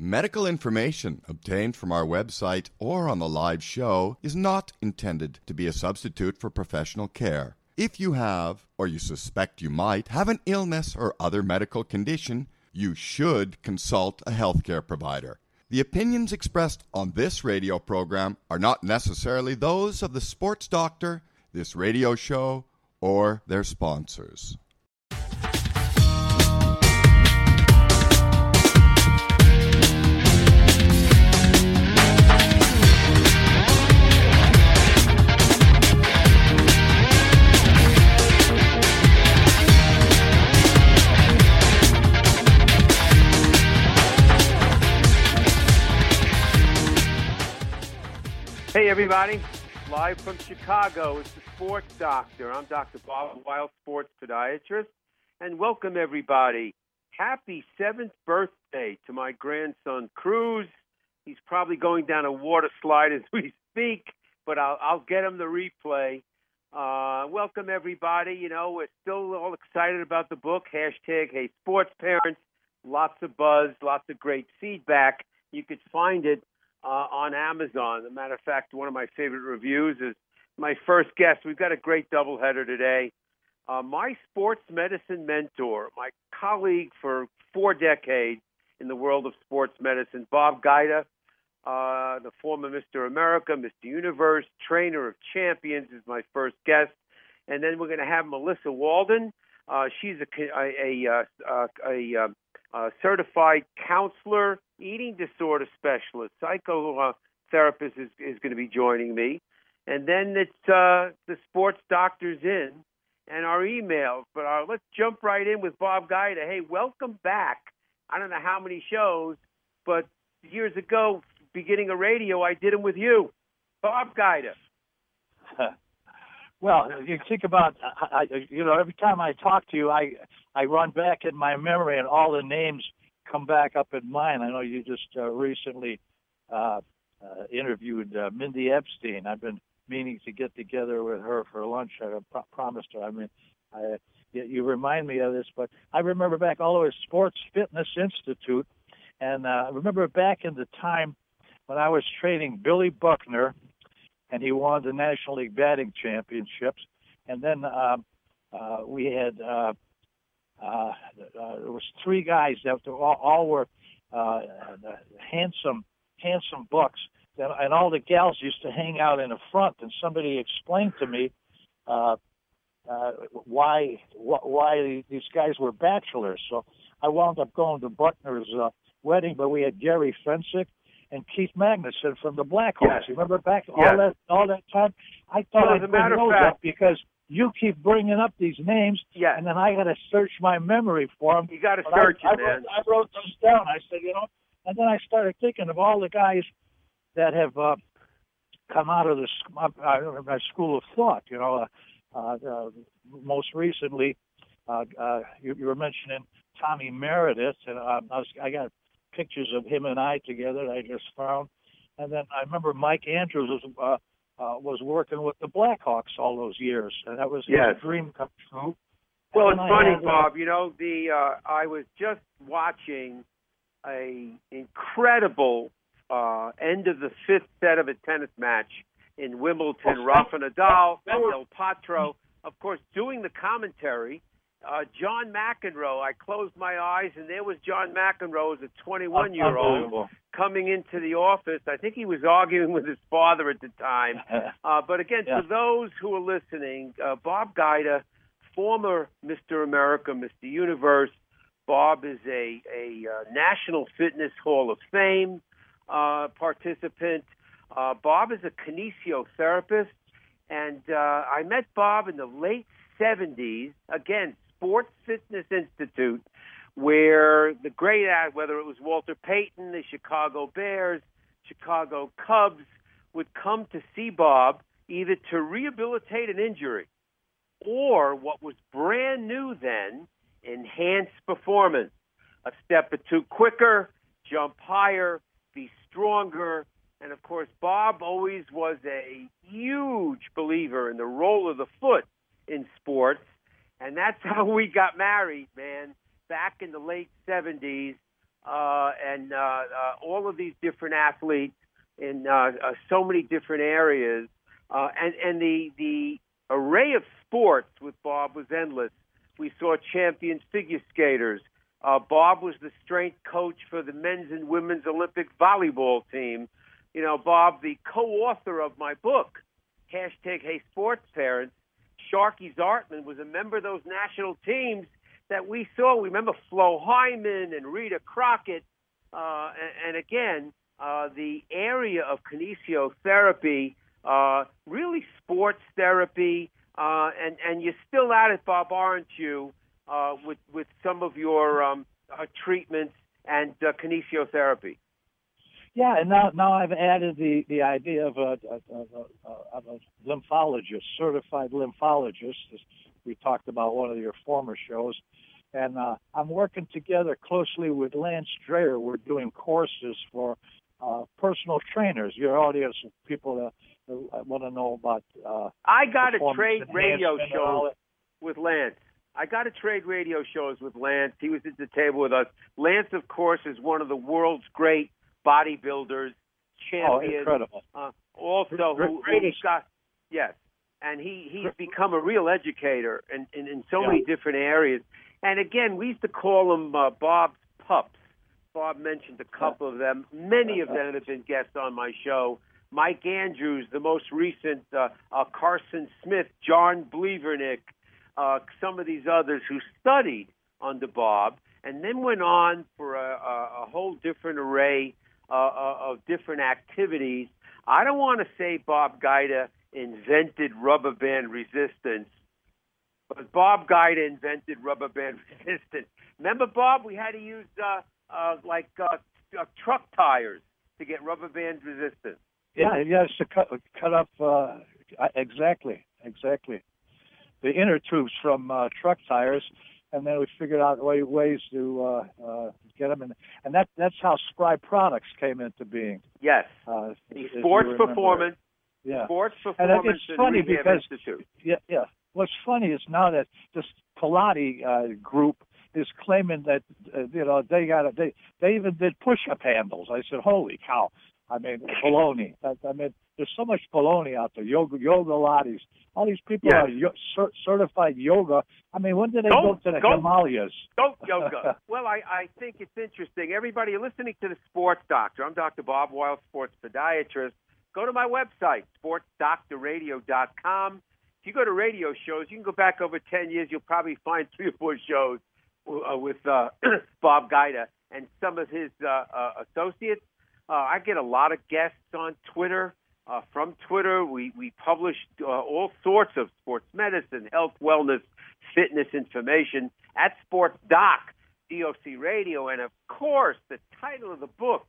Medical information obtained from our website or on the live show is not intended to be a substitute for professional care. If you have, or you suspect you might, have an illness or other medical condition, you should consult a healthcare provider. The opinions expressed on this radio program are not necessarily those of the sports doctor, this radio show, or their sponsors. Hey, everybody. Live from Chicago, it's the Sports Doctor. I'm Dr. Bob Weil, sports podiatrist. And welcome, everybody. Happy 7th birthday to my grandson, Cruz. He's probably going down a water slide as we speak, but I'll get him the replay. Welcome, everybody. You know, we're still all excited about the book, hashtag Hey Sports Parents. Lots of buzz, lots of great feedback. You could find it on Amazon. As a matter of fact, one of my favorite reviews is my first guest. We've got a great doubleheader today. My sports medicine mentor, my colleague for 4 decades in the world of sports medicine, Bob Gaida, the former Mr. America, Mr. Universe, trainer of champions, is my first guest. And then we're going to have Melissa Walden. She's a certified counselor, eating disorder specialist, psychotherapist is going to be joining me. And then it's the sports doctors in and our emails. But let's jump right in with Bob Gaida. Hey, welcome back. I don't know how many shows, but years ago, beginning of radio, I did them with you. Bob Gaida. Well, you think about, every time I talk to you, I run back in my memory and all the names come back up in mine. I know you just recently interviewed Mindy Epstein. I've been meaning to get together with her for lunch. I promised her. I mean, you remind me of this, but I remember back all the way to Sports Fitness Institute, and I remember back in the time when I was training Billy Buckner, and he won the National League batting championships. And then we had there was 3 guys that all were handsome bucks, and all the gals used to hang out in the front. And somebody explained to me why these guys were bachelors. So I wound up going to Buckner's wedding, but we had Gary Fensick and Keith Magnuson from the Blackhawks. Yes. You remember back Yes. all that time? I thought I'd bring those up because you keep bringing up these names, Yes. and then I got to search my memory for them. You got to search it, man. I wrote those down. I said, and then I started thinking of all the guys that have come out of my school of thought. Most recently, you were mentioning Tommy Meredith, and I got pictures of him and I together that I just found. And then I remember Mike Andrews was working with the Blackhawks all those years, and that was his dream come true. Well, it's funny, Bob. I was just watching a incredible end of the 5th set of a tennis match in Wimbledon. Rafa Nadal, Del Potro, of course, doing the commentary. John McEnroe, I closed my eyes, and there was John McEnroe as a 21-year-old coming into the office. I think he was arguing with his father at the time. But again, for those who are listening, Bob Gaida, former Mr. America, Mr. Universe. Bob is a National Fitness Hall of Fame participant. Bob is a kinesiotherapist, and I met Bob in the late 70s, again, Sports Fitness Institute, where the great, whether it was Walter Payton, the Chicago Bears, Chicago Cubs, would come to see Bob either to rehabilitate an injury or, what was brand new then, enhance performance. A step or two quicker, jump higher, be stronger. And, of course, Bob always was a huge believer in the role of the foot in sports. And that's how we got married, man, back in the late 70s. and all of these different athletes in so many different areas, and the array of sports with Bob was endless. We saw champion figure skaters. Bob was the strength coach for the men's and women's Olympic volleyball team. You know, Bob, the co-author of my book, #Hey Sports Parents, Sharky Zartman, was a member of those national teams that we saw. We remember Flo Hyman and Rita Crockett. And again, the area of kinesiotherapy, really sports therapy, and you're still at it, Bob, aren't you, with some of your treatments and kinesiotherapy? Yeah, and now I've added the idea of a lymphologist, certified lymphologist, as we talked about one of your former shows. And I'm working together closely with Lance Dreher. We're doing courses for personal trainers, your audience, people that want to know about I got a trade radio show with Lance. He was at the table with us. Lance, of course, is one of the world's great bodybuilders, champions. Oh, incredible. Also, who's got, yes, and he's become a real educator in so many different areas. And again, we used to call him Bob's pups. Bob mentioned a couple of them. Many of them have been guests on my show. Mike Andrews, the most recent, Carson Smith, John Blevernick, some of these others who studied under Bob and then went on for a whole different array of different activities. I don't want to say Bob Guida invented rubber band resistance, but Bob Guida invented rubber band resistance. Remember, Bob, we had to use truck tires to get rubber band resistance. Yeah, yes, to cut up exactly the inner tubes from truck tires, and then we figured out ways to get them in, and that's how Spry Products came into being. Yes, the Sports Performance. Yeah, Sports Performance. And it's funny because Institute. Yeah. What's funny is now that this Pilates group is claiming that they even did push-up handles. I said, holy cow! I mean, baloney. I mean, there's so much baloney out there. Yoga Lattes. All these people are certified yoga. I mean, when did they go to the Himalayas? Don't yoga. Well, I think it's interesting. Everybody, you're listening to the Sports Doctor. I'm Dr. Bob Weil, sports podiatrist. Go to my website, sportsdoctorradio.com. If you go to radio shows, you can go back over 10 years. You'll probably find 3 or 4 shows with Bob Guida and some of his associates. I get a lot of guests on Twitter. From Twitter, we publish all sorts of sports medicine, health, wellness, fitness information at Sports Doc, DOC Radio. And, of course, the title of the book,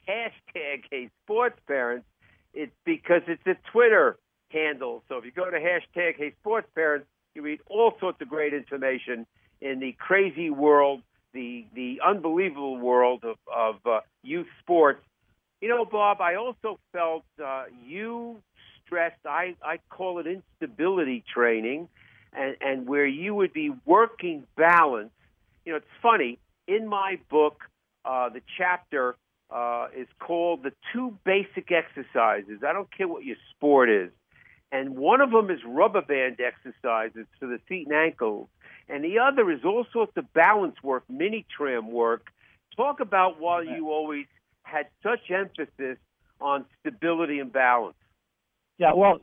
#Hey Sports Parents, it's because it's a Twitter handle. So if you go to #Hey Sports Parents, you read all sorts of great information in the crazy world, the unbelievable world of youth sports. You know, Bob, I also felt you stressed, I call it instability training, and where you would be working balance. You know, it's funny, in my book, the chapter is called The 2 Basic Exercises. I don't care what your sport is. And one of them is rubber band exercises for the feet and ankles. And the other is all sorts of balance work, mini tram work. Talk about why you always had such emphasis on stability and balance. Yeah, well,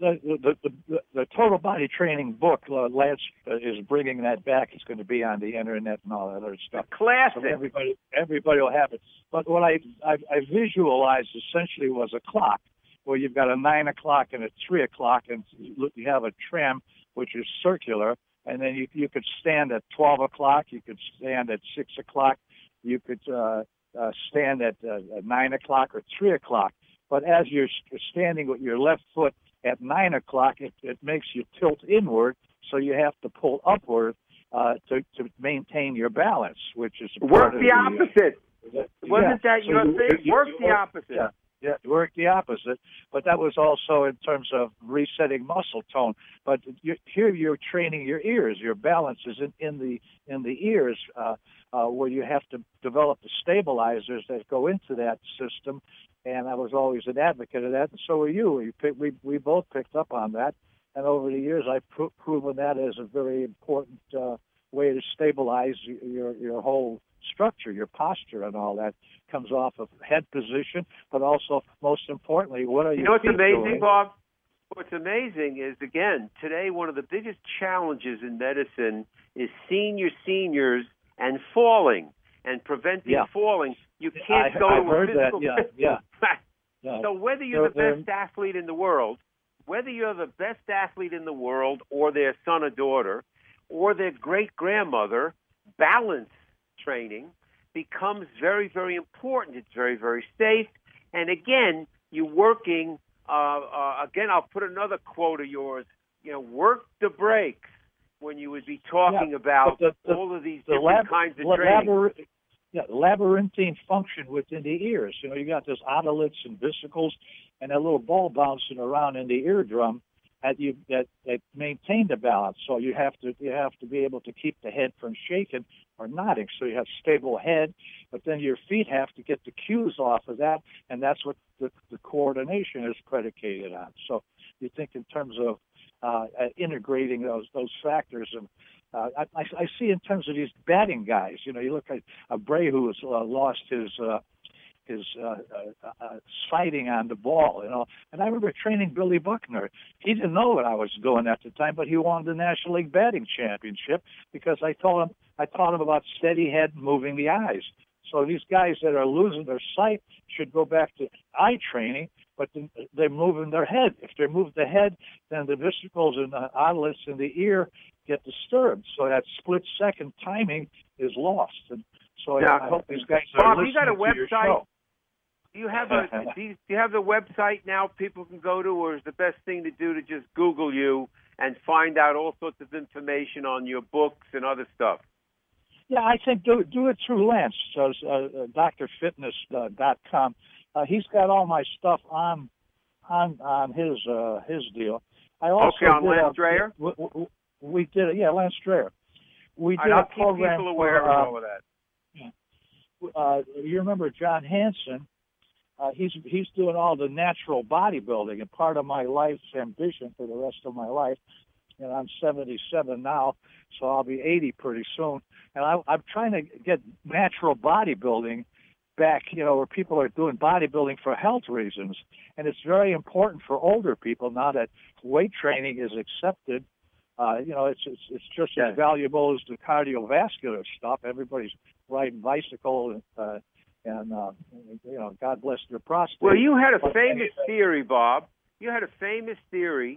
the total body training book, Lance is bringing that back. It's going to be on the internet and all that other stuff. Classic. So everybody will have it. But what I visualized essentially was a clock where you've got a 9 o'clock and a 3 o'clock, and you have a tram which is circular, and then you could stand at 12 o'clock, you could stand at 6 o'clock, you could stand at 9 o'clock or 3 o'clock. But as you're standing with your left foot at 9 o'clock, it makes you tilt inward, so you have to pull upward to maintain your balance, which is work the opposite. Wasn't that your thing? Work the opposite. work the opposite. But that was also in terms of resetting muscle tone. But here you're training your ears. Your balance is in the ears, where you have to develop the stabilizers that go into that system. And I was always an advocate of that, and so are you. We both picked up on that. And over the years, I've proven that as a very important way to stabilize your whole structure, your posture, and all that comes off of head position, but also, most importantly, what are your what's feet amazing, doing? Bob? What's amazing is, again, today one of the biggest challenges in medicine is seniors and falling and preventing falling. You can't go I've to heard a physical that. Yeah. So whether you're the best athlete in the world, or their son or daughter, or their great-grandmother, balance training becomes very, very important. It's very, very safe. And again, you're working, again, I'll put another quote of yours, work the brakes when you would be talking about all of these different kinds of training. Labyrinthine function within the ears. You got this otoliths and vesicles and that little ball bouncing around in the eardrum that maintain the balance. So you have to be able to keep the head from shaking or nodding. So you have stable head, but then your feet have to get the cues off of that, and that's what the coordination is predicated on. So you think in terms of integrating those factors. And I see in terms of these batting guys, you look at Abreu has lost his sighting on the ball, And I remember training Billy Buckner. He didn't know what I was doing at the time, but he won the National League batting championship because I taught him about steady head, moving the eyes. So these guys that are losing their sight should go back to eye training, but they're moving their head. If they move the head, then the vesicles and the otoliths in the ear get disturbed. So that split-second timing is lost. And so I hope these guys are listening you got a website? To your show. Do you have the website now people can go to, or is the best thing to do to just Google you and find out all sorts of information on your books and other stuff? Yeah, I think do it through Lance, drfitness.com. He's got all my stuff on his deal. I also on Lance Dreher? We did it. Yeah, Lance Dreher. We did I'll a program keep people aware of all of that. You remember John Hansen? He's doing all the natural bodybuilding, and part of my life's ambition for the rest of my life. And I'm 77 now, so I'll be 80 pretty soon. And I'm trying to get natural bodybuilding back, where people are doing bodybuilding for health reasons. And it's very important for older people now that weight training is accepted. It's just as valuable as the cardiovascular stuff. Everybody's riding bicycle and God bless their prostate. Well, you had a famous theory, Bob. You had a famous theory,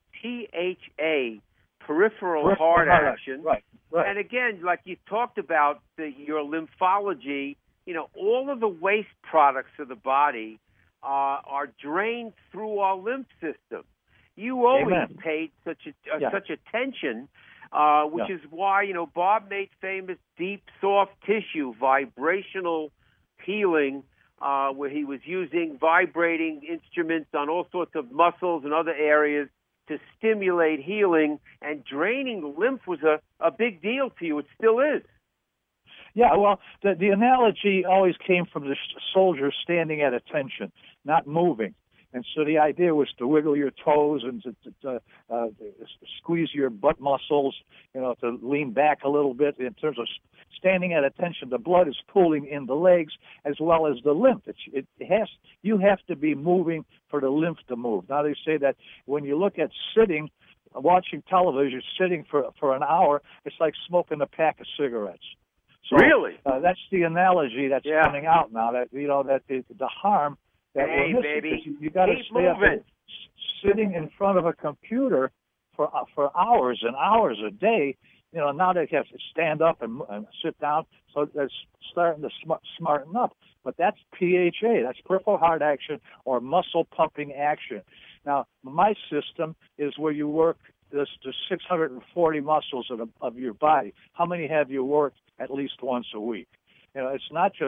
PHA, peripheral heart action. Right. And again, like you talked about your lymphology, all of the waste products of the body are drained through our lymph system. You always paid such attention, which is why, Bob made famous deep, soft tissue, vibrational healing, where he was using vibrating instruments on all sorts of muscles and other areas to stimulate healing, and draining the lymph was a big deal to you. It still is. Yeah, well, the analogy always came from the soldier standing at attention, not moving. And so the idea was to wiggle your toes and to squeeze your butt muscles, to lean back a little bit. In terms of standing at attention, the blood is pooling in the legs as well as the lymph. You have to be moving for the lymph to move. Now they say that when you look at watching television, sitting for an hour, it's like smoking a pack of cigarettes. So, really? That's the analogy that's coming out now. That that the harm. Hey, baby, you got to stay up sitting in front of a computer for hours and hours a day. Now they have to stand up and sit down, so they're starting to smarten up. But that's PHA, that's peripheral heart action or muscle pumping action. Now, my system is where you work the 640 muscles of your body. How many have you worked at least once a week? It's not just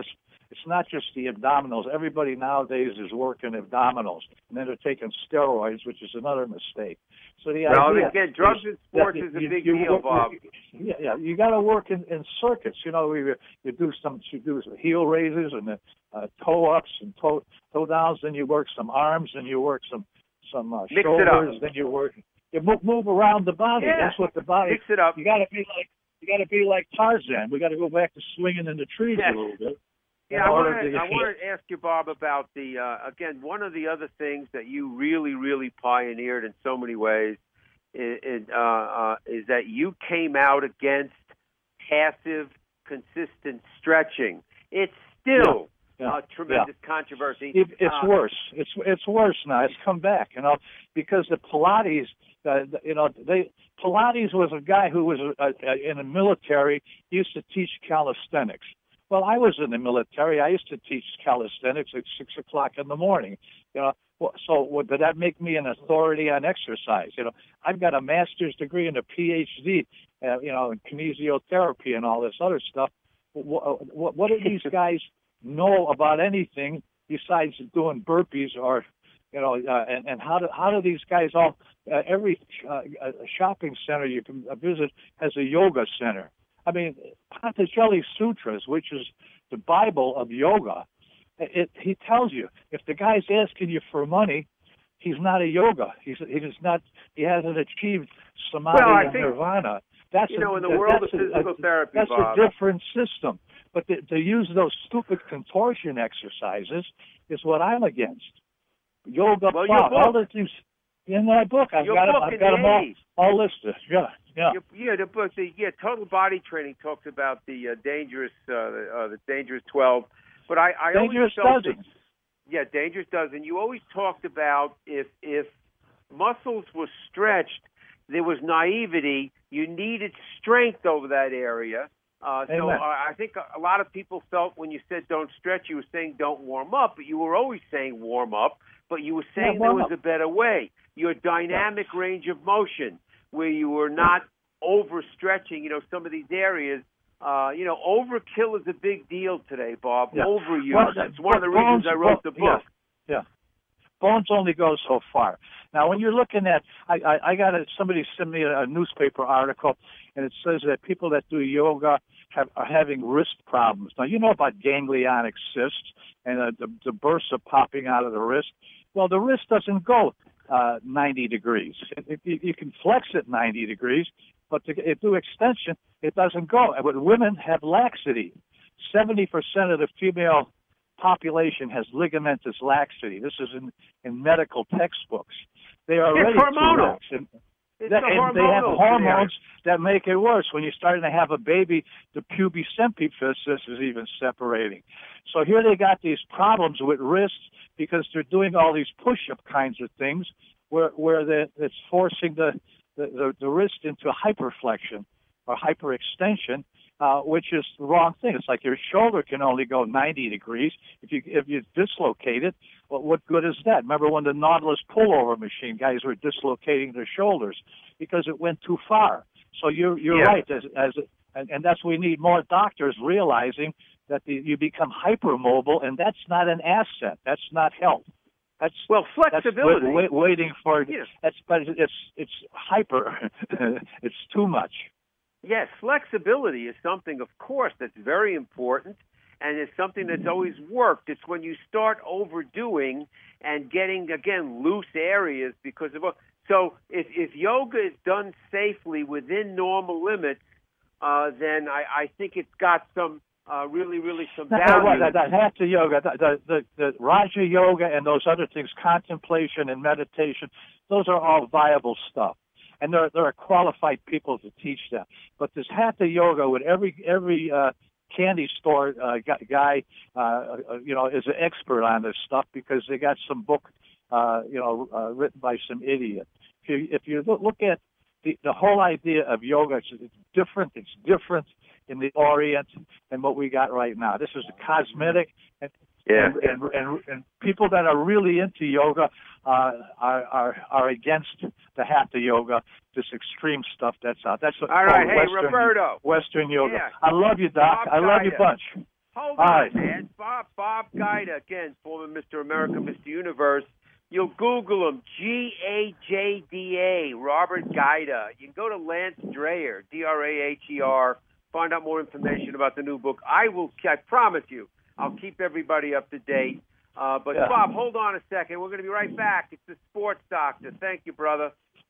It's not just the abdominals. Everybody nowadays is working abdominals, and then they're taking steroids, which is another mistake. So the idea again, drugs in sports is a big deal, Bob. Yeah, you got to work in circuits. You do some heel raises and toe ups and toe downs. Then you work some arms, and you work some shoulders. Then you move around the body. Yeah. That's what the body. Mix it up. You got to be like Tarzan. We got to go back to swinging in the trees a little bit. Yeah, I want to ask you, Bob, about again, one of the other things that you really, really pioneered in so many ways is that you came out against passive, consistent stretching. It's still a tremendous controversy. It's worse. It's worse now. It's come back, because the Pilates, Pilates was a guy who was in the military. He used to teach calisthenics. Well, I was in the military. I used to teach calisthenics at 6 o'clock in the morning. So did that make me an authority on exercise? I've got a master's degree and a PhD, in kinesiotherapy and all this other stuff. What do these guys know about anything besides doing burpees or, and how do these guys all? Every shopping center you can visit has a yoga center. I mean, Patanjali Sutras, which is the Bible of yoga, he tells you if the guy's asking you for money, he's not a yoga. He hasn't achieved samadhi and nirvana. That's in the world of physical therapy, that's Bob. a different system. But to use those stupid contortion exercises is what I'm against. Yoga, all the things in my book. I've got them all listed. Yeah. The book, Total Body Training talks about the dangerous 12, but I dangerous always dozen. Dangerous dozen. You always talked about if muscles were stretched, there was naivety. You needed strength over that area. So I think a lot of people felt when you said don't stretch, you were saying don't warm up, but you were always saying warm up, but you were saying there was a better way. Your dynamic range of motion, where you were not overstretching, some of these areas. Overkill is a big deal today, Bob. Yeah. Overuse. Well, that's one of the reasons I wrote the book. Yeah. Bones only go so far. Now, when you're looking at, I got somebody sent me a newspaper article, and it says that people that do yoga are having wrist problems. Now, you know about ganglionic cysts and the bursa popping out of the wrist. Well, the wrist doesn't go 90 degrees. You can flex it 90 degrees, but to do extension, it doesn't go. But women have laxity. 70% of the female population has ligamentous laxity. This is in medical textbooks. They are already hormonal. too lax. And they have hormones that make it worse. When you're starting to have a baby, the pubescent is even separating. So here they got these problems with wrists because they're doing all these push-up kinds of things where it's forcing the wrist into hyperflexion or hyperextension, which is the wrong thing. It's like your shoulder can only go 90 degrees. If you dislocate it, well, what good is that? Remember when the Nautilus pullover machine guys were dislocating their shoulders because it went too far. So you're right, and that's we need more doctors realizing that you become hypermobile, and that's not an asset. That's not health. That's flexibility. That's waiting for. Yes. But it's hyper. It's too much. Yes, flexibility is something, of course, that's very important, and it's something that's always worked. It's when you start overdoing and getting, again, loose areas because of. So if yoga is done safely within normal limits, then I think it's got some really some value. That hatha yoga, the Raja yoga, and those other things, contemplation and meditation, those are all viable stuff. And there are qualified people to teach that. But this hatha yoga with every candy store guy, is an expert on this stuff because they got some book, written by some idiot. If you look at the whole idea of yoga, it's different. It's different in the Orient than what we got right now. This is a cosmetic. And people that are really into yoga are against the hatha yoga, this extreme stuff that's out. That's all right. Hey, Roberto, Western yoga. Yeah. I love you, Doc. I love you bunch. Hold Hi. on, man. Bob Guida, again, former Mr. America, Mr. Universe. You'll Google him, Gajda, Robert Guida. You can go to Lance Dreher, Draher, find out more information about the new book. I promise you, I'll keep everybody up to date. But Yeah. Bob, hold on a second. We're going to be right back. It's the Sports Doctor. Thank you, brother.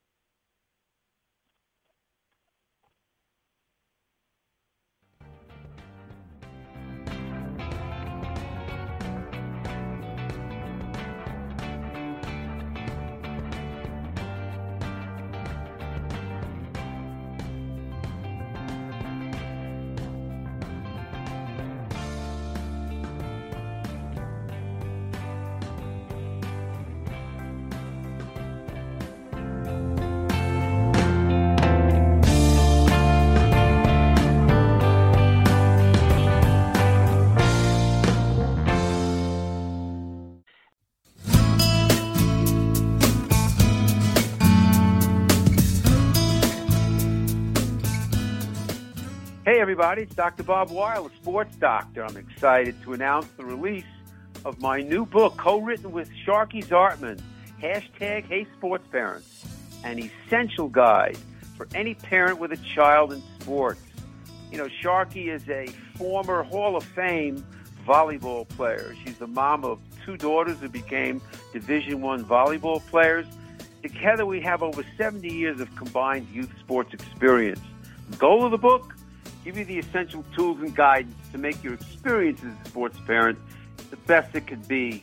Hey, everybody, it's Dr. Bob Weil, the Sports Doctor. I'm excited to announce the release of my new book, co-written with Sharky Zartman, #Hey Sports Parents, an essential guide for any parent with a child in sports. You know, Sharky is a former Hall of Fame volleyball player. She's the mom of 2 daughters who became Division I volleyball players. Together, we have over 70 years of combined youth sports experience. The goal of the book? Give you the essential tools and guidance to make your experience as a sports parent the best it could be.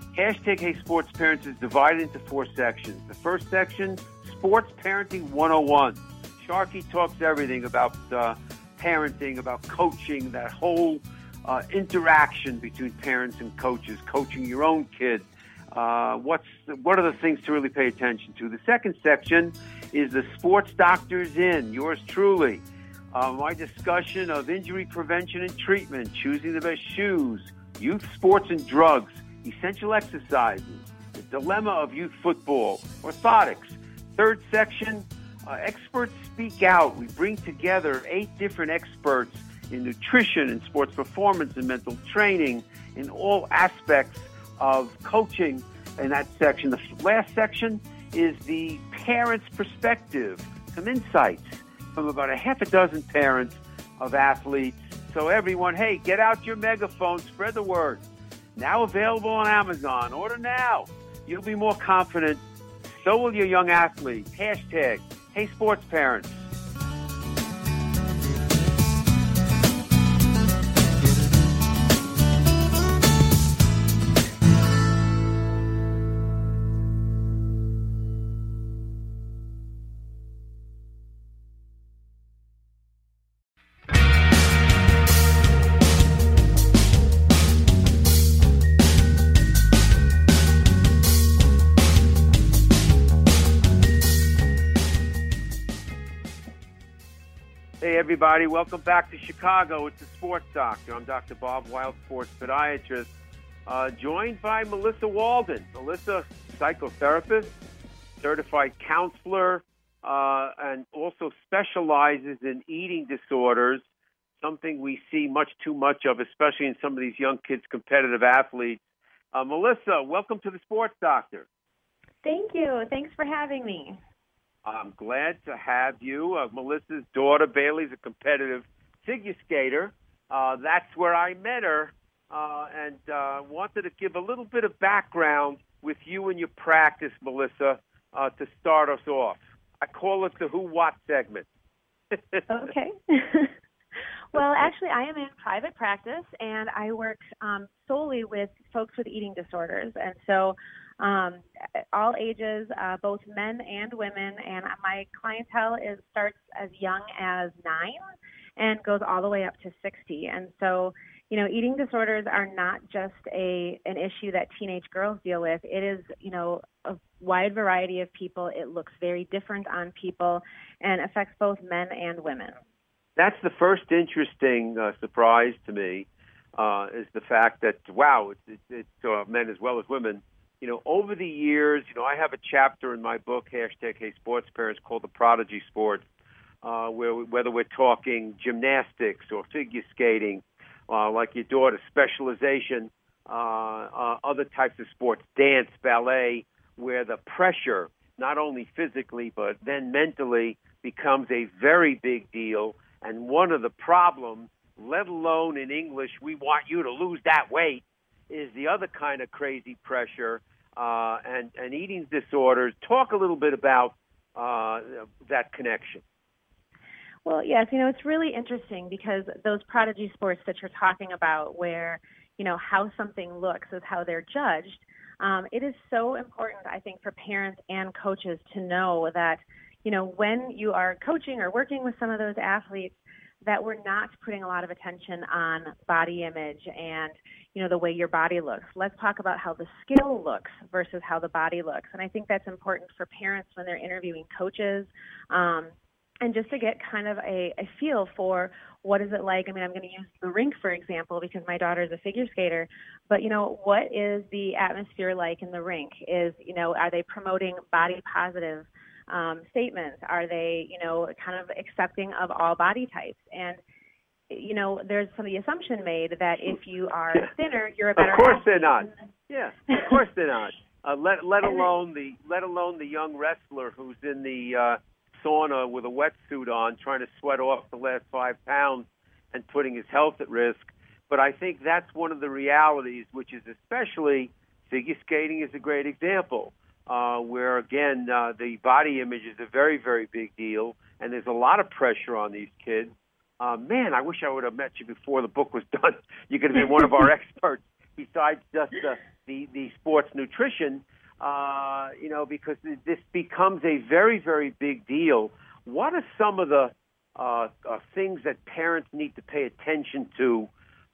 #Hey Sports Parents is divided into 4 sections. The first section, Sports Parenting 101. Sharky talks everything about parenting, about coaching, that whole interaction between parents and coaches, coaching your own kid. What are the things to really pay attention to? The second section is the Sports Doctor's In, yours truly. My discussion of injury prevention and treatment, choosing the best shoes, youth sports and drugs, essential exercises, the dilemma of youth football, orthotics. Third section, experts speak out. We bring together 8 different experts in nutrition and sports performance and mental training in all aspects of coaching in that section. The last section is the parent's perspective, some insights from about a half a dozen parents of athletes. So everyone, hey, get out your megaphone, spread the word. Now available on Amazon. Order now. You'll be more confident. So will your young athlete. #Hey Sports Parents. Hey, everybody. Welcome back to Chicago. It's the Sports Doctor. I'm Dr. Bob Weil, sports podiatrist, joined by Melissa Walden. Melissa, psychotherapist, certified counselor, and also specializes in eating disorders, something we see much too much of, especially in some of these young kids, competitive athletes. Melissa, welcome to the Sports Doctor. Thank you. Thanks for having me. I'm glad to have you. Melissa's daughter, Bailey's a competitive figure skater. That's where I met her, and wanted to give a little bit of background with you and your practice, Melissa, to start us off. I call it the Who What segment. Okay. Well, actually, I am in private practice, and I work solely with folks with eating disorders. And so all ages, both men and women, and my clientele starts as young as 9 and goes all the way up to 60. And so, you know, eating disorders are not just an issue that teenage girls deal with. It is, you know, a wide variety of people. It looks very different on people and affects both men and women. That's the first interesting surprise to me, is the fact that, wow, it's men as well as women. You know, over the years, you know, I have a chapter in my book, #Hey Sports Parents, called The Prodigy Sport, where whether we're talking gymnastics or figure skating, like your daughter's specialization, other types of sports, dance, ballet, where the pressure, not only physically but then mentally, becomes a very big deal. And one of the problems, let alone in English, we want you to lose that weight, is the other kind of crazy pressure and eating disorders. Talk a little bit about that connection. Well, yes, it's really interesting because those prodigy sports that you're talking about where, how something looks is how they're judged, it is so important, I think, for parents and coaches to know that, when you are coaching or working with some of those athletes, that we're not putting a lot of attention on body image and, the way your body looks. Let's talk about how the skill looks versus how the body looks. And I think that's important for parents when they're interviewing coaches, and just to get kind of a feel for what is it like. I mean, I'm going to use the rink, for example, because my daughter is a figure skater. But, what is the atmosphere like in the rink? Are they promoting body positive statements? Are they, kind of accepting of all body types? And, there's some of the assumption made that if you are thinner, you're a better athlete. Of course they're not. Yeah, of course they're not. Let alone the young wrestler who's in the sauna with a wetsuit on, trying to sweat off the last 5 pounds and putting his health at risk. But I think that's one of the realities, which is especially figure skating is a great example, where, again, the body image is a very, very big deal, and there's a lot of pressure on these kids. Man, I wish I would have met you before the book was done. You could have been one of our experts besides just the sports nutrition. Because this becomes a very, very big deal. What are some of the things that parents need to pay attention to?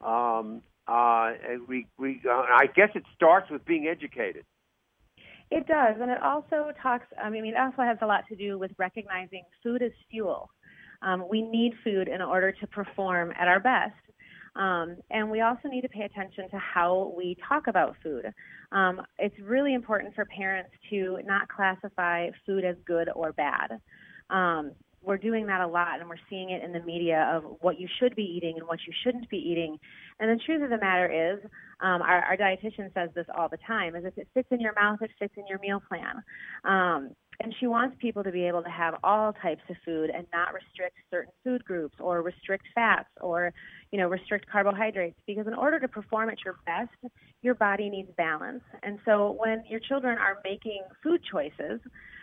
I guess it starts with being educated. It does, and it also it also has a lot to do with recognizing food as fuel. We need food in order to perform at our best. And we also need to pay attention to how we talk about food. It's really important for parents to not classify food as good or bad. We're doing that a lot, and we're seeing it in the media of what you should be eating and what you shouldn't be eating. And the truth of the matter is, our dietitian says this all the time, is if it fits in your mouth, it fits in your meal plan. And she wants people to be able to have all types of food and not restrict certain food groups or restrict fats or, restrict carbohydrates, because in order to perform at your best, your body needs balance. And so when your children are making food choices,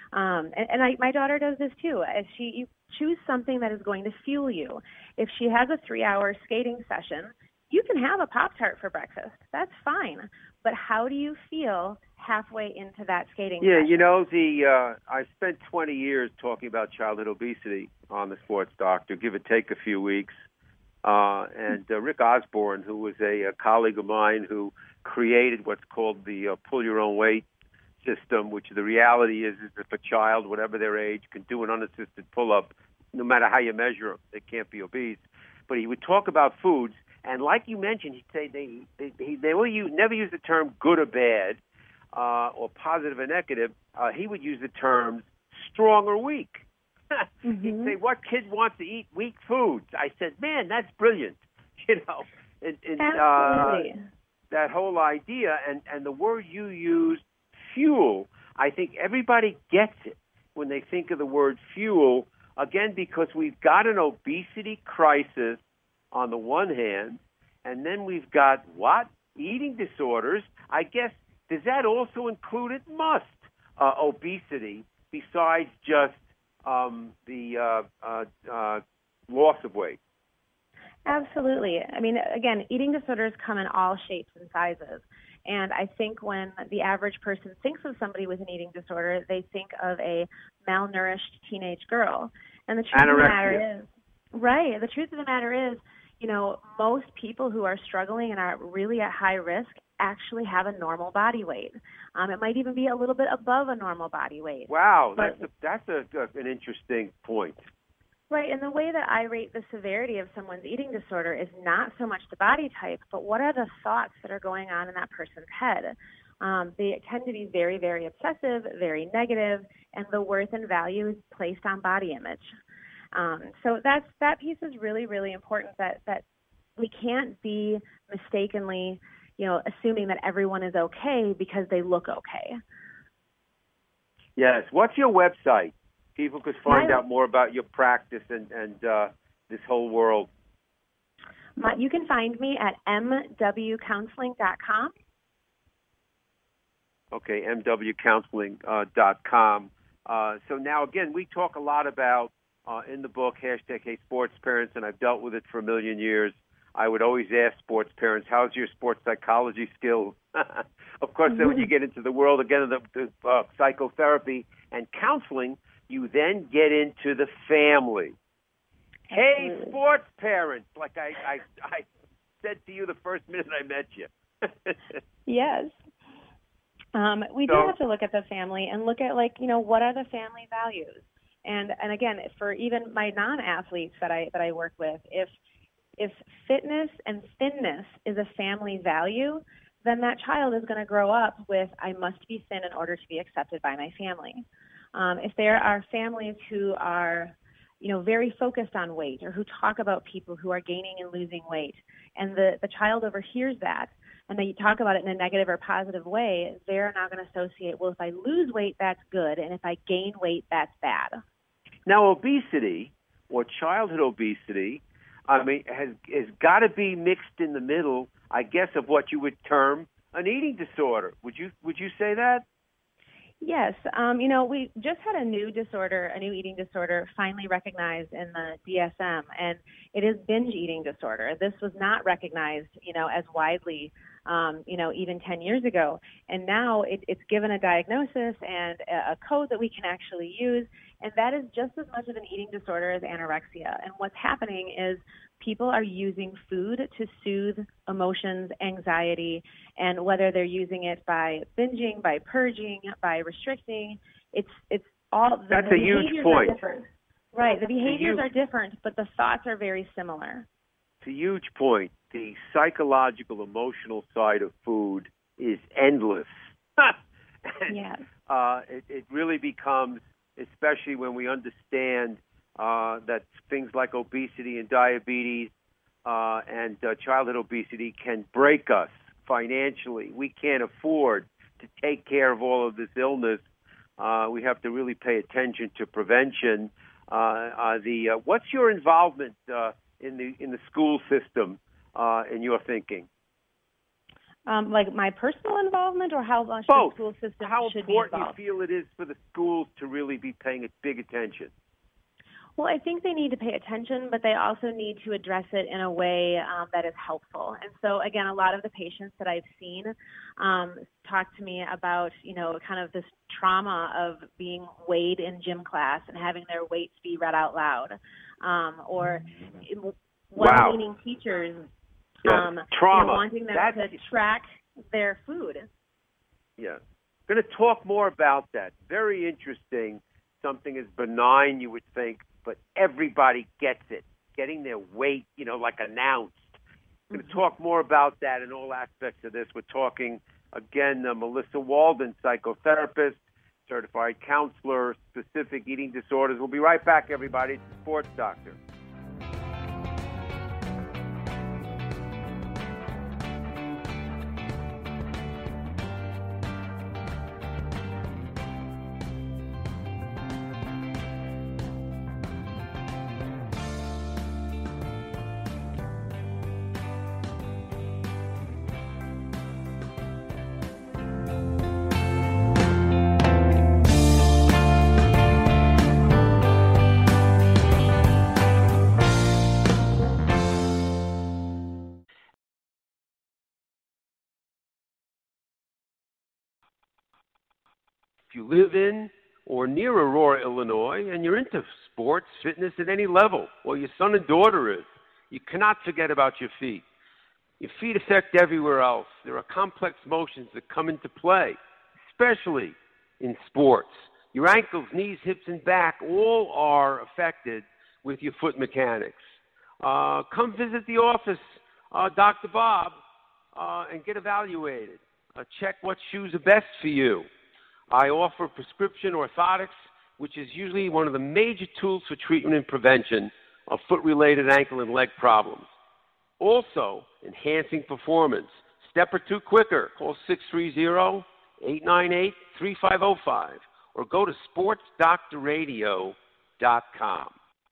my daughter does this too, you choose something that is going to fuel you. If she has a 3-hour skating session, you can have a Pop-Tart for breakfast. That's fine. But how do you feel halfway into that skating session? I spent 20 years talking about childhood obesity on the Sports Doctor, give or take a few weeks. And Rick Osborne, who was a colleague of mine who created what's called the pull your own weight system, which the reality is if a child, whatever their age, can do an unassisted pull-up, no matter how you measure them, they can't be obese. But he would talk about foods, and like you mentioned, he'd say they will never use the term good or bad or positive or negative. He would use the terms strong or weak. Mm-hmm. He'd say, what kid wants to eat weak foods? I said, man, that's brilliant. Absolutely. That whole idea, and the word you used, fuel, I think everybody gets it when they think of the word fuel, again, because we've got an obesity crisis on the one hand, and then we've got eating disorders. I guess, does that also include, it must, obesity, besides just the loss of weight? Absolutely. I mean, again, eating disorders come in all shapes and sizes. And I think when the average person thinks of somebody with an eating disorder, they think of a malnourished teenage girl. And the truth of the matter is, right, the truth of the matter is, most people who are struggling and are really at high risk actually have a normal body weight. It might even be a little bit above a normal body weight. Wow, that's an interesting point. Right, and the way that I rate the severity of someone's eating disorder is not so much the body type, but what are the thoughts that are going on in that person's head. They tend to be very, very obsessive, very negative, and the worth and value is placed on body image. So that piece is really, really important, that we can't be mistakenly, assuming that everyone is okay because they look okay. Yes. What's your website? People could find out more about your practice and this whole world. You can find me at mwcounseling.com. Okay, mwcounseling.com. So now, again, we talk a lot about, in the book, #HeySportsParents, and I've dealt with it for a million years. I would always ask sports parents, how's your sports psychology skills? Of course, then when you get into the world, again, of the psychotherapy and counseling, you then get into the family. Hey, sports parents, like I said to you the first minute I met you. Yes. We do have to look at the family and look at, what are the family values? And again, for even my non-athletes that I work with, if fitness and thinness is a family value, then that child is going to grow up with, I must be thin in order to be accepted by my family. If there are families who are, very focused on weight, or who talk about people who are gaining and losing weight, and the child overhears that, and they talk about it in a negative or positive way, they're now going to associate, well, if I lose weight, that's good, and if I gain weight, that's bad. Now, obesity, or childhood obesity, has got to be mixed in the middle, I guess, of what you would term an eating disorder. Would you say that? Yes. We just had a new eating disorder finally recognized in the DSM, and it is binge eating disorder. This was not recognized, as widely, even 10 years ago. And now it's given a diagnosis and a code that we can actually use, and that is just as much of an eating disorder as anorexia. And what's happening is people are using food to soothe emotions, anxiety, and whether they're using it by binging, by purging, by restricting, it's all. That's a huge point. Right, the behaviors are different, but the thoughts are very similar. It's a huge point. The psychological, emotional side of food is endless. Yes. It really becomes, especially when we understand that things like obesity and diabetes and childhood obesity can break us financially. We can't afford to take care of all of this illness. We have to really pay attention to prevention. What's your involvement in the school system in your thinking? Like my personal involvement, or how much Both. The school system how should be important involved? you feel it is for the schools to really be paying big attention? Well, I think they need to pay attention, but they also need to address it in a way that is helpful. And so, again, a lot of the patients that I've seen talk to me about, kind of this trauma of being weighed in gym class and having their weights be read out loud, or well-meaning teachers trauma. wanting them to track their food. Yeah. Going to talk more about that. Very interesting. Something as benign, you would think, but everybody gets it. Getting their weight, like announced. We're going to talk more about that in all aspects of this. We're talking, again, Melissa Walden, psychotherapist, certified counselor, specific eating disorders. We'll be right back, everybody. It's the Sports Doctor. If you live in or near Aurora, Illinois, and you're into sports, fitness at any level, or your son and daughter is, you cannot forget about your feet. Your feet affect everywhere else. There are complex motions that come into play, especially in sports. Your ankles, knees, hips, and back all are affected with your foot mechanics. Come visit the office, Dr. Bob, and get evaluated. Check what shoes are best for you. I offer prescription orthotics, which is usually one of the major tools for treatment and prevention of foot-related ankle and leg problems. Also, enhancing performance. Step or two quicker. Call 630-898-3505 or go to sportsdoctorradio.com.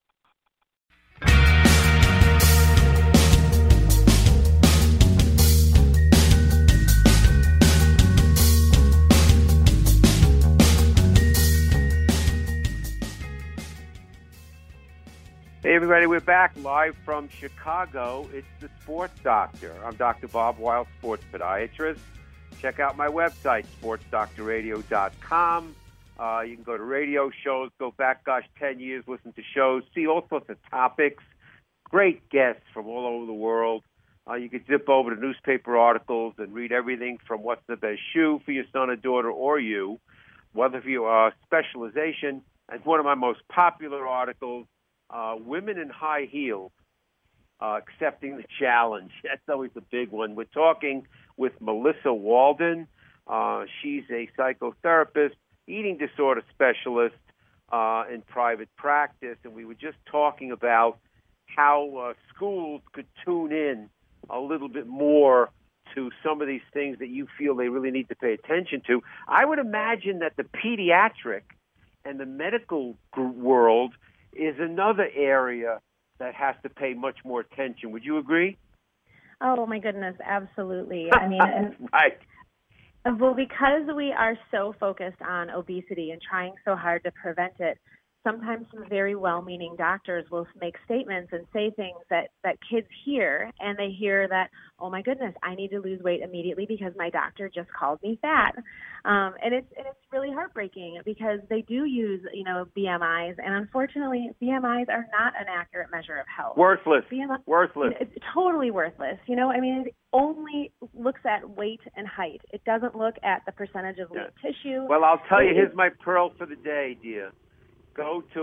Hey, everybody, we're back live from Chicago. It's the Sports Doctor. I'm Dr. Bob Weil, sports podiatrist. Check out my website, sportsdoctorradio.com. You can go to radio shows, go back, 10 years, listen to shows, see all sorts of topics, great guests from all over the world. You can zip over to newspaper articles and read everything from what's the best shoe for your son or daughter or you, whether for your specialization. And one of my most popular articles, Women in High Heels, Accepting the Challenge. That's always a big one. We're talking with Melissa Walden. She's a psychotherapist, eating disorder specialist in private practice, and we were just talking about how schools could tune in a little bit more to some of these things that you feel they really need to pay attention to. I would imagine that the pediatric and the medical world is another area that has to pay much more attention. Would you agree? Oh, my goodness, absolutely. I mean, right. Well, because we are so focused on obesity and trying so hard to prevent it, sometimes some very well-meaning doctors will make statements and say things that kids hear, and they hear that, oh my goodness, I need to lose weight immediately because my doctor just called me fat. And it's really heartbreaking because they do use, BMIs, and unfortunately, BMIs are not an accurate measure of health. Worthless. Worthless. It's totally worthless. It only looks at weight and height. It doesn't look at the percentage of lean tissue. Well, I'll tell you, here's my pearl for the day, dear. Go to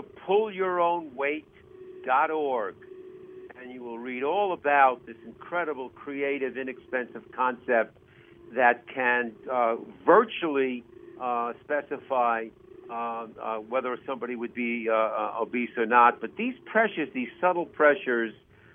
pullyourownweight.org, and you will read all about this incredible, creative, inexpensive concept that can virtually specify whether somebody would be obese or not. But these pressures, these subtle pressures,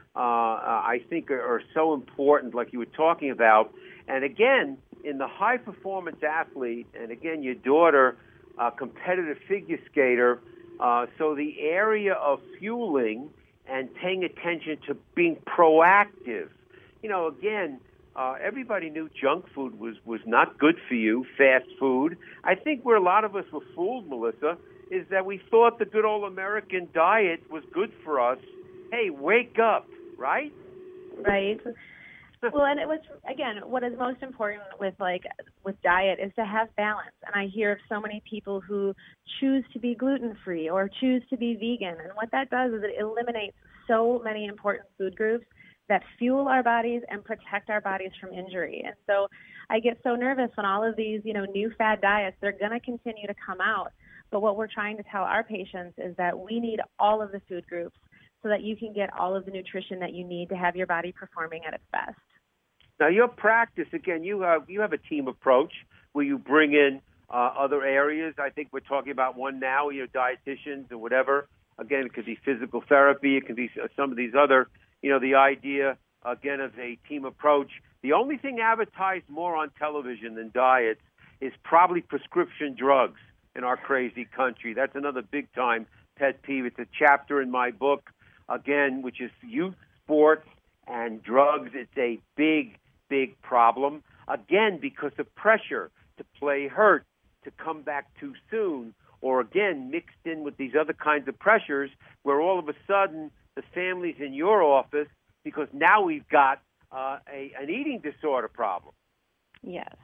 I think are so important, like you were talking about. And again, in the high-performance athlete, and again, your daughter, competitive figure skater, so the area of fueling and paying attention to being proactive. Again, everybody knew junk food was not good for you, fast food. I think where a lot of us were fooled, Melissa, is that we thought the good old American diet was good for us. Hey, wake up, right? Right. Well, and it was, again, what is most important with diet is to have balance. And I hear of so many people who choose to be gluten-free or choose to be vegan. And what that does is it eliminates so many important food groups that fuel our bodies and protect our bodies from injury. And so I get so nervous when all of these, new fad diets, they're going to continue to come out. But what we're trying to tell our patients is that we need all of the food groups so that you can get all of the nutrition that you need to have your body performing at its best. Now, your practice, again, you have a team approach where you bring in other areas. I think we're talking about one now, dietitians or whatever. Again, it could be physical therapy. It could be some of these other, the idea, again, of a team approach. The only thing advertised more on television than diets is probably prescription drugs in our crazy country. That's another big-time pet peeve. It's a chapter in my book, again, which is youth sports and drugs. It's a big problem, again, because of pressure to play hurt, to come back too soon, or again, mixed in with these other kinds of pressures where all of a sudden the family's in your office because now we've got an eating disorder problem. Yes.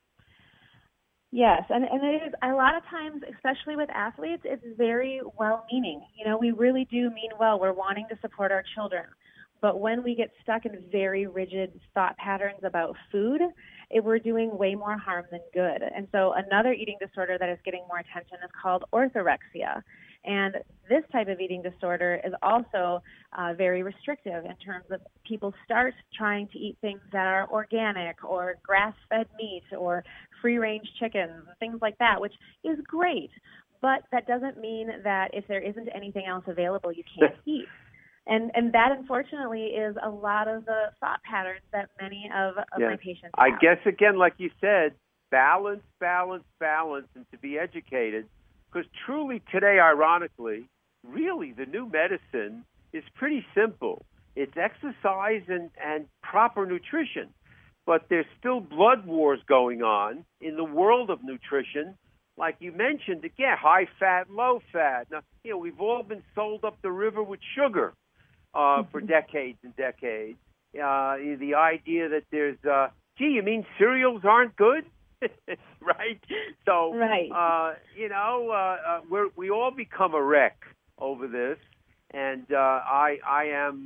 Yes, and it is a lot of times, especially with athletes, it's very well-meaning. We really do mean well. We're wanting to support our children. But when we get stuck in very rigid thought patterns about food, we're doing way more harm than good. And so another eating disorder that is getting more attention is called orthorexia. And this type of eating disorder is also very restrictive in terms of people start trying to eat things that are organic or grass-fed meat or free-range chicken, things like that, which is great. But that doesn't mean that if there isn't anything else available, you can't eat. And that, unfortunately, is a lot of the thought patterns that many of my patients have. I guess, again, like you said, balance, balance, balance, and to be educated. Because truly today, ironically, really the new medicine is pretty simple. It's exercise and proper nutrition. But there's still blood wars going on in the world of nutrition. Like you mentioned, again, high fat, low fat. Now, we've all been sold up the river with sugar for decades and decades. The idea that there's, you mean cereals aren't good? Right? So, right. We all become a wreck over this. And I am,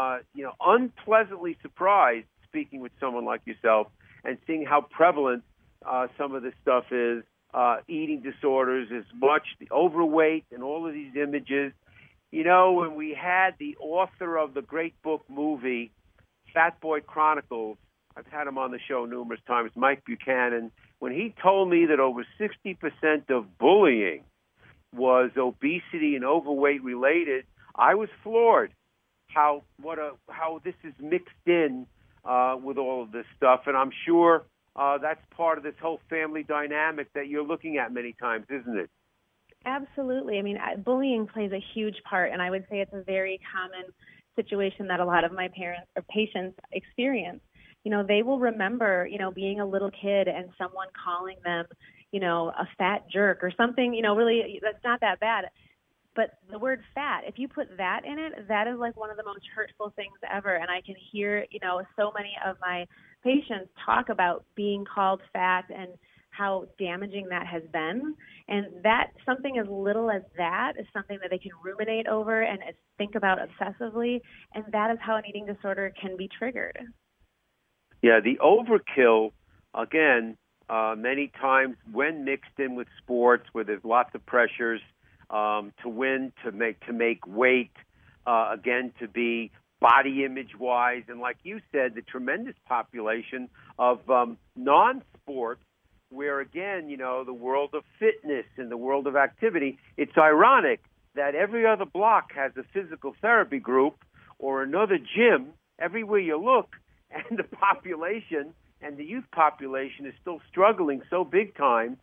unpleasantly surprised speaking with someone like yourself and seeing how prevalent some of this stuff is, eating disorders as much, the overweight and all of these images. When we had the author of the great book movie, Fat Boy Chronicles, I've had him on the show numerous times, Mike Buchanan, when he told me that over 60% of bullying was obesity and overweight related, I was floored how this is mixed in with all of this stuff, and I'm sure that's part of this whole family dynamic that you're looking at many times, isn't it? Absolutely. I mean, bullying plays a huge part, and I would say it's a very common situation that a lot of my parents or patients experience. They will remember, being a little kid and someone calling them, a fat jerk or something, really that's not that bad. But the word fat, if you put that in it, that is like one of the most hurtful things ever. And I can hear, so many of my patients talk about being called fat and how damaging that has been. And that something as little as that is something that they can ruminate over and think about obsessively. And that is how an eating disorder can be triggered. Yeah, the overkill, again, many times when mixed in with sports where there's lots of pressures, to win, to make weight, again, to be body image-wise, and like you said, the tremendous population of non-sports where, again, the world of fitness and the world of activity, it's ironic that every other block has a physical therapy group or another gym everywhere you look, and the population and the youth population is still struggling so big time.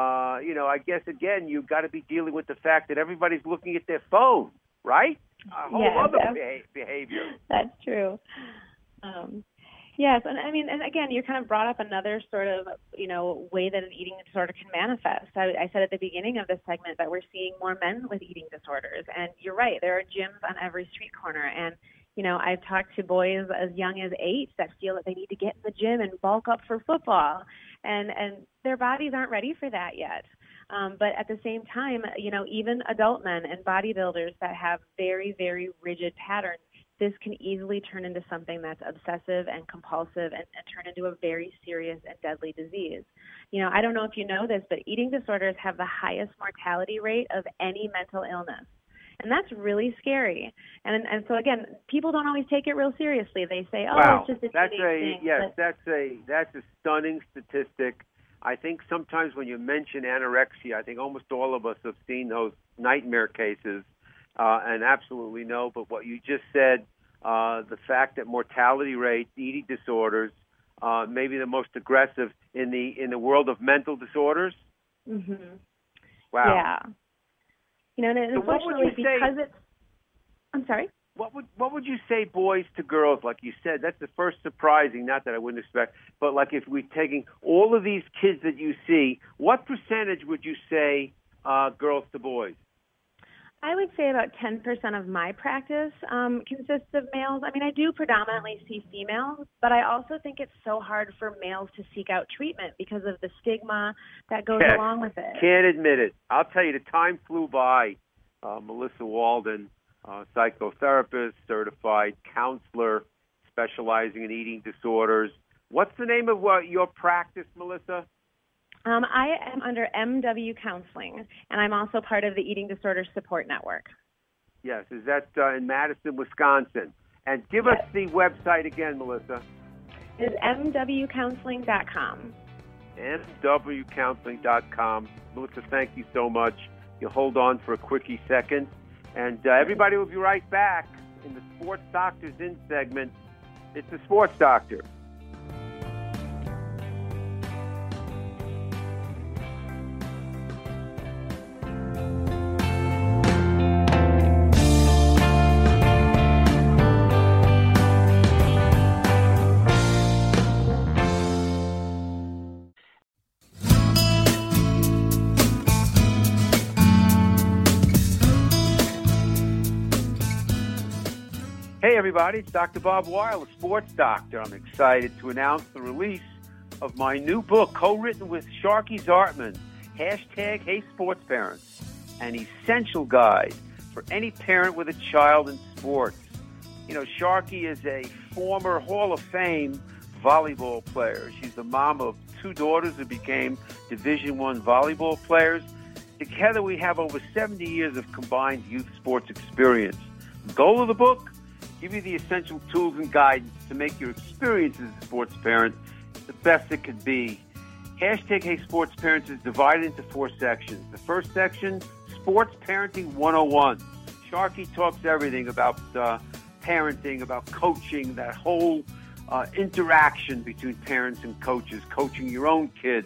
I guess, again, you've got to be dealing with the fact that everybody's looking at their phone, right? A whole other behavior. That's true. Yes, and again, you kind of brought up another sort of, way that an eating disorder can manifest. I said at the beginning of this segment that we're seeing more men with eating disorders, and you're right, there are gyms on every street corner, and I've talked to boys as young as 8 that feel that they need to get in the gym and bulk up for football, and their bodies aren't ready for that yet. But at the same time, even adult men and bodybuilders that have very, very rigid patterns, this can easily turn into something that's obsessive and compulsive and turn into a very serious and deadly disease. I don't know if you know this, but eating disorders have the highest mortality rate of any mental illness. And that's really scary. And so, again, people don't always take it real seriously. They say, wow, it's just a teenage thing. Yes, that's a stunning statistic. I think sometimes when you mention anorexia, I think almost all of us have seen those nightmare cases and absolutely know. But what you just said, the fact that mortality rates, eating disorders, maybe the most aggressive in the world of mental disorders. Mm-hmm. Wow. Yeah. And so unfortunately, because it's... I'm sorry? What would you say, boys to girls? Like you said, that's the first surprising, not that I wouldn't expect, but like if we're taking all of these kids that you see, what percentage would you say girls to boys? I would say about 10% of my practice consists of males. I mean, I do predominantly see females, but I also think it's so hard for males to seek out treatment because of the stigma that goes along with it. Can't admit it. I'll tell you, the time flew by. Melissa Walden, psychotherapist, certified counselor, specializing in eating disorders. What's the name of your practice, Melissa? I am under MW Counseling, and I'm also part of the Eating Disorder Support Network. Yes, is that in Madison, Wisconsin? And give us the website again, Melissa. It's mwcounseling.com. mwcounseling.com. Melissa, thank you so much. You hold on for a quickie second. And everybody will be right back in the Sports Doctors In segment. It's the Sports Doctor. Hey everybody, it's Dr. Bob Weil, the Sports Doctor. I'm excited to announce the release of my new book, co-written with Sharky Zartman, hashtag Hey Sports Parents, an essential guide for any parent with a child in sports. You know, Sharky is a former Hall of Fame volleyball player. She's the mom of two daughters who became Division I volleyball players. Together we have over 70 years of combined youth sports experience. The goal of the book? Give you the essential tools and guidance to make your experience as a sports parent the best it could be. Hashtag Hey Sports Parents is divided into 4 sections. The first section, Sports Parenting 101. Sharky talks everything about parenting, about coaching, that whole interaction between parents and coaches, coaching your own kid.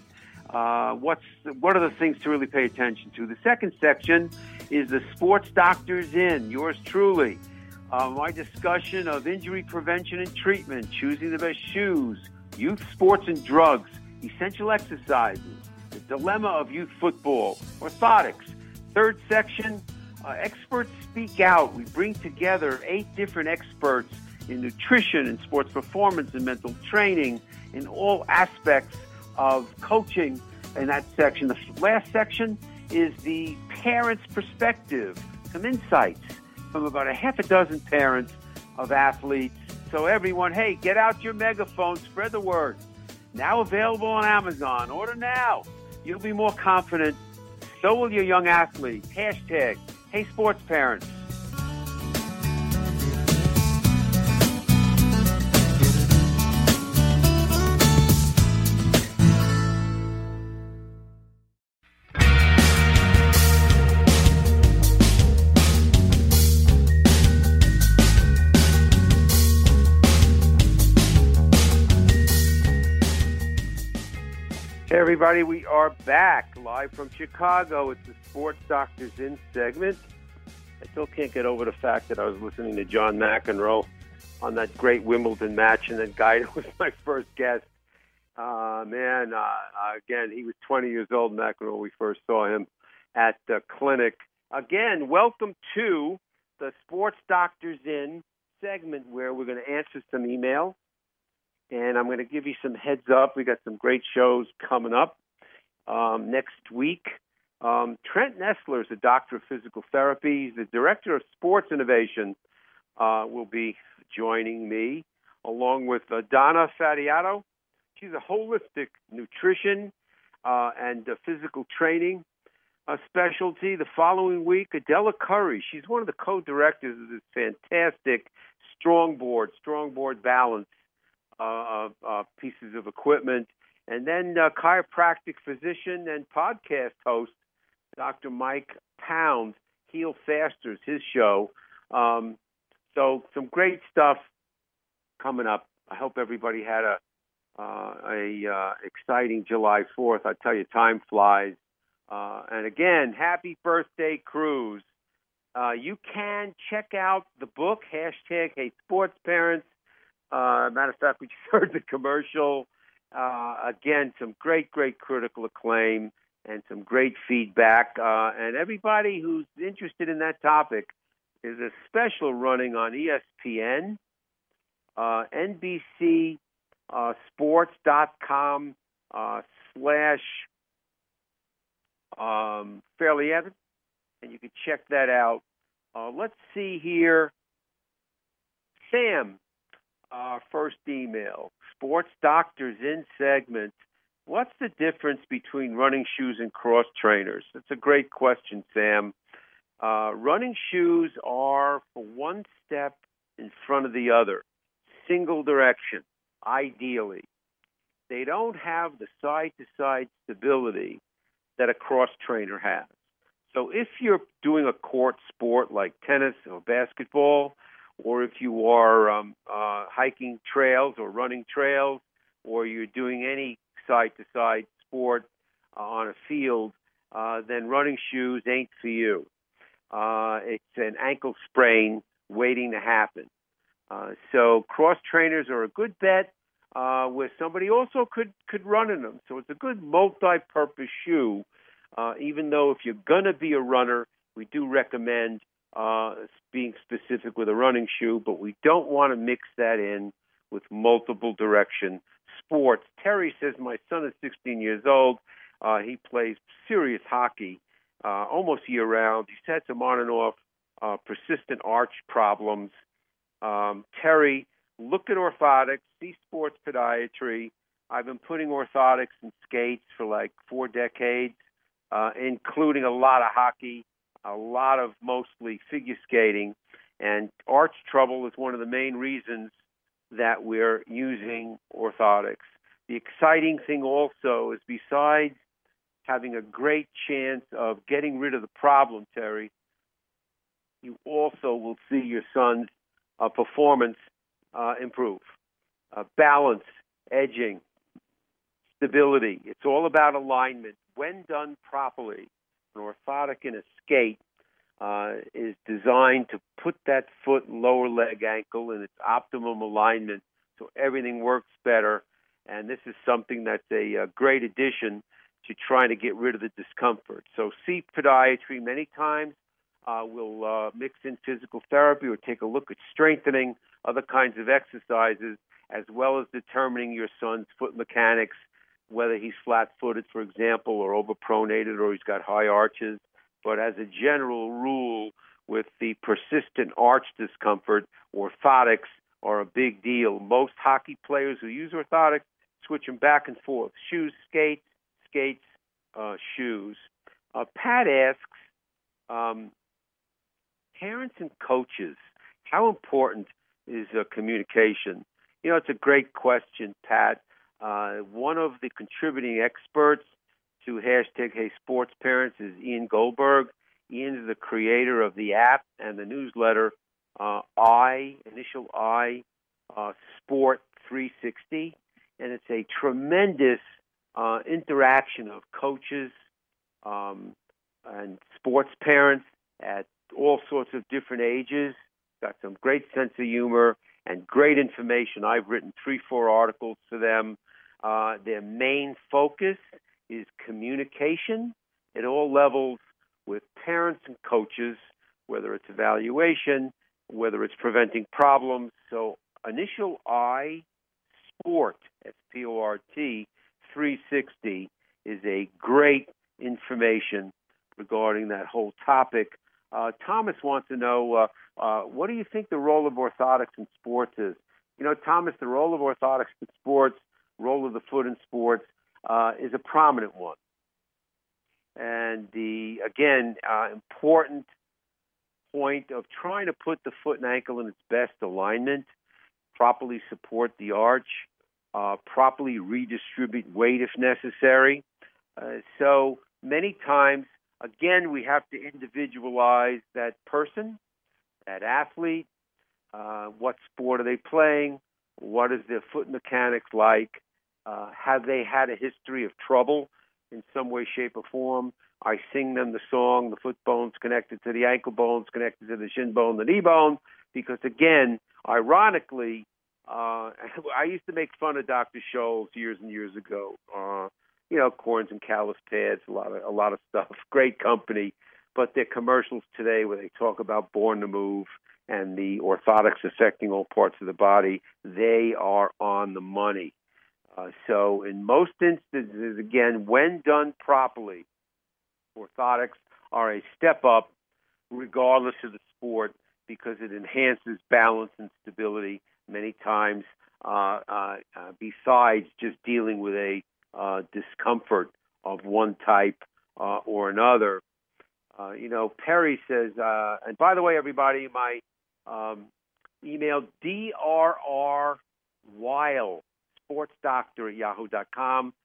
What are the things to really pay attention to? The second section is the Sports Doctors In, yours truly. My discussion of injury prevention and treatment, choosing the best shoes, youth sports and drugs, essential exercises, the dilemma of youth football, orthotics. Third section, experts speak out. We bring together 8 different experts in nutrition and sports performance and mental training in all aspects of coaching in that section. The last section is the parent's perspective, some insights from about a half a dozen parents of athletes. So everyone, hey, get out your megaphone, spread the word. Now available on Amazon. Order now. You'll be more confident. So will your young athlete. Hashtag Hey Sports Parents. Hey everybody, we are back live from Chicago. It's the Sports Doctors In segment. I still can't get over the fact that I was listening to John McEnroe on that great Wimbledon match, and that guy that was my first guest. Again, he was 20 years old, McEnroe, when we first saw him at the clinic. Again, welcome to the Sports Doctors In segment, where we're going to answer some email. And I'm going to give you some heads up. We got some great shows coming up next week. Trent Nestler is a doctor of physical therapy. He's the director of sports innovation. Will be joining me, along with Donna Fatiato. She's a holistic nutrition and physical training specialty. The following week, Adela Curry. She's one of the co-directors of this fantastic Strongboard Balance pieces of equipment. And then chiropractic physician and podcast host, Dr. Mike Pound, Heal Faster is his show. So some great stuff coming up. I hope everybody had a exciting July 4th. I tell you, time flies. And again, happy birthday, Cruz. You can check out the book, hashtag Hey Sports Parents. Matter of fact, we just heard the commercial. Again, some great critical acclaim and some great feedback. And everybody who's interested in that topic, is a special running on ESPN, NBC sports.com / Fairly Evan, and you can check that out. Let's see here. Sam, first email, Sports Doctors In segment. What's the difference between running shoes and cross trainers? That's a great question, Sam. Running shoes are for one step in front of the other, single direction, ideally. They don't have the side-to-side stability that a cross trainer has. So if you're doing a court sport like tennis or basketball, or if you are hiking trails or running trails, or you're doing any side-to-side sport on a field, then running shoes ain't for you. It's an ankle sprain waiting to happen. So cross trainers are a good bet where somebody also could run in them. So it's a good multi-purpose shoe. Even though if you're going to be a runner, we do recommend being specific with a running shoe, but we don't want to mix that in with multiple direction sports. Terry says, my son is 16 years old. He plays serious hockey almost year-round. He's had some on and off persistent arch problems. Terry, look at orthotics, see sports podiatry. I've been putting orthotics in skates for like 4 decades, including a lot of hockey, a lot of mostly figure skating. And arch trouble is one of the main reasons that we're using orthotics. The exciting thing also is besides having a great chance of getting rid of the problem, Terry, you also will see your son's performance improve. Balance, edging, stability. It's all about alignment. When done properly, an orthotic in a skate is designed to put that foot and lower leg ankle in its optimum alignment so everything works better. And this is something that's a great addition to trying to get rid of the discomfort. So see podiatry many times. We'll mix in physical therapy or take a look at strengthening, other kinds of exercises, as well as determining your son's foot mechanics, whether he's flat-footed, for example, or overpronated, or he's got high arches. But as a general rule, with the persistent arch discomfort, orthotics are a big deal. Most hockey players who use orthotics switch them back and forth. Shoes, skates, shoes. Pat asks, parents and coaches, how important is communication? You know, it's a great question, Pat. One of the contributing experts to #HeySportsParents is Ian Goldberg. Ian is the creator of the app and the newsletter initial I, Sport 360. And it's a tremendous interaction of coaches and sports parents at all sorts of different ages. Got some great sense of humor and great information. I've written 3-4 articles for them. Their main focus is communication at all levels with parents and coaches, whether it's evaluation, whether it's preventing problems. So initial I, Sport, S-P-O-R-T, 360 is a great information regarding that whole topic. Thomas wants to know, what do you think the role of orthotics in sports is? You know, Thomas, the role of orthotics in sports, role of the foot in sports, is a prominent one. And the, again, important point of trying to put the foot and ankle in its best alignment, properly support the arch, properly redistribute weight if necessary. So many times, again, we have to individualize that person, that athlete. What sport are they playing? What is their foot mechanics like? Have they had a history of trouble in some way, shape, or form? I sing them the song, the foot bone's connected to the ankle bone's connected to the shin bone, the knee bone, because, again, ironically, I used to make fun of Dr. Scholl's years and years ago. You know, corns and callus pads, a lot of stuff. Great company, but their commercials today, where they talk about Born to Move and the orthotics affecting all parts of the body, they are on the money. So, in most instances, again, when done properly, orthotics are a step up, regardless of the sport, because it enhances balance and stability many times. Besides just dealing with a discomfort of one type or another. You know, Perry says, and by the way, everybody, my email, drrweil, sportsdoctor@yahoo.com,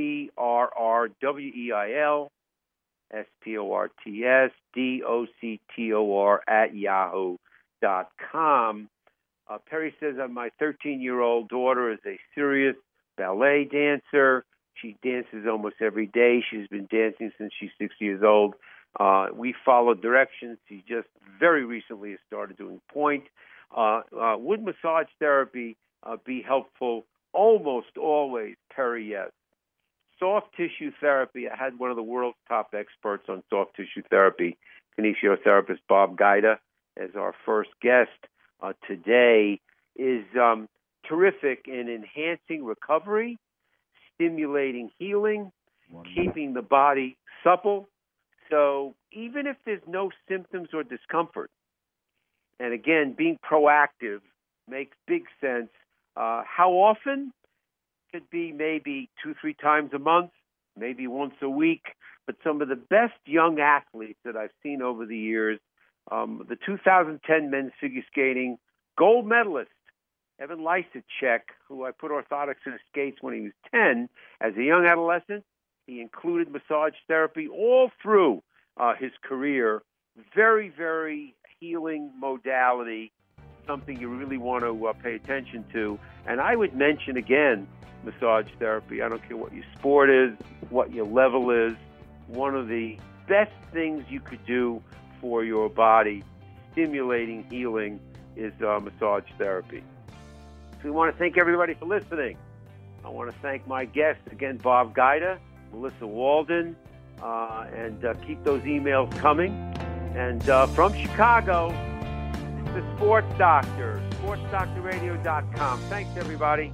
drrweil, sports, doctor@yahoo.com. sportsdoctor.com. Perry says that my 13-year-old daughter is a serious ballet dancer. She dances almost every day. She's been dancing since she's 6 years old. We followed directions. She just very recently has started doing point. Would massage therapy be helpful? Almost always, Perry, yes. Soft tissue therapy. I had one of the world's top experts on soft tissue therapy, kinesiotherapist Bob Gaida, as our first guest today, is terrific in enhancing recovery, stimulating healing, keeping the body supple. So even if there's no symptoms or discomfort, and again, being proactive makes big sense. How often? Could be maybe 2-3 times a month, maybe once a week. But some of the best young athletes that I've seen over the years, the 2010 men's figure skating gold medalist, Evan Lysacek, who I put orthotics in his skates when he was 10, as a young adolescent, he included massage therapy all through his career. Very, very healing modality, something you really want to pay attention to. And I would mention again, massage therapy. I don't care what your sport is, what your level is. One of the best things you could do for your body, stimulating healing, is massage therapy. So we want to thank everybody for listening. I want to thank my guests, again, Bob Gaida, Melissa Walden, and keep those emails coming. And from Chicago, it's the Sports Doctor, sportsdoctorradio.com. Thanks, everybody.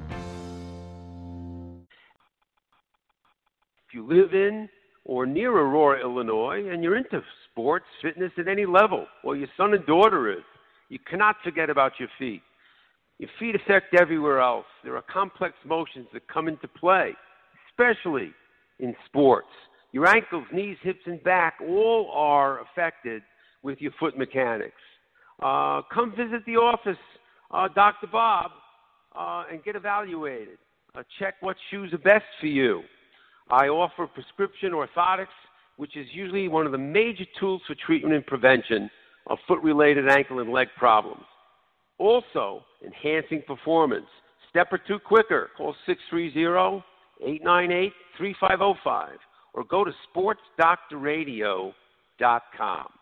If you live in or near Aurora, Illinois, and you're into sports, fitness at any level, or your son and daughter is, you cannot forget about your feet. Your feet affect everywhere else. There are complex motions that come into play, especially in sports. Your ankles, knees, hips, and back all are affected with your foot mechanics. Come visit the office, Dr. Bob, and get evaluated. Check what shoes are best for you. I offer prescription orthotics, which is usually one of the major tools for treatment and prevention of foot-related ankle and leg problems. Also, enhancing performance. Step or two quicker. Call 630-898-3505 or go to sportsdoctorradio.com.